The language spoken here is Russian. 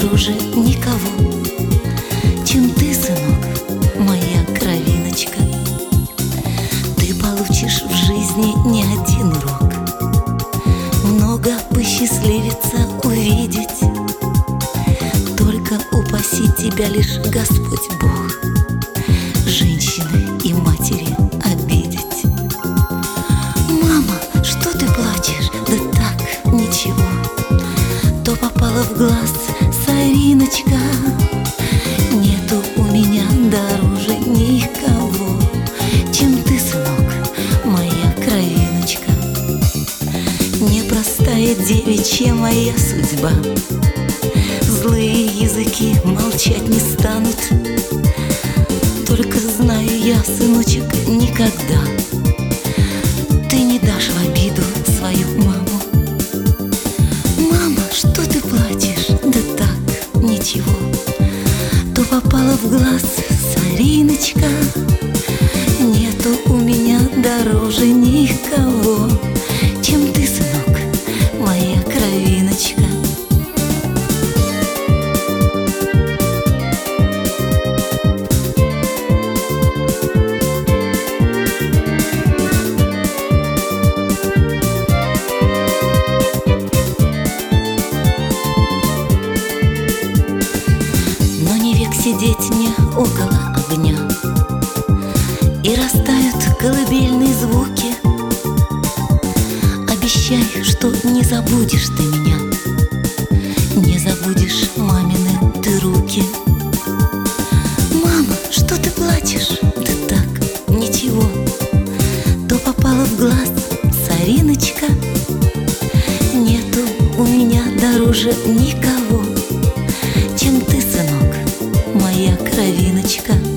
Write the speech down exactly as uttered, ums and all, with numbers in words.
дороже никого, чем ты, сынок, моя кровиночка. Ты получишь в жизни не один урок, много посчастливится увидеть. Только упаси тебя лишь Господь Бог женщины и матери обидеть. Мама, что ты плачешь? Да так, ничего. То попало в глаз, сориночка. Нету у меня дороже никого, чем ты, сынок, моя кровиночка. Непростая девичья моя судьба, злые языки молчать не станут. Только знаю я, сыночек, никогда ты не дашь в обиду свою маму. Мама, что ты плачешь? Да так, ничего. То попало в глаз, сориночка. Нету у меня дороже никого, чем ты, сынок, моя кровиночка. Сидеть мне около огня, и растают колыбельные звуки. Обещай, что не забудешь ты меня, не забудешь мамины ты руки. Мама, что ты плачешь? Да так, ничего. То попало в глаз, сориночка. Нету у меня дороже никого, чем ты, сынок, моя кровиночка.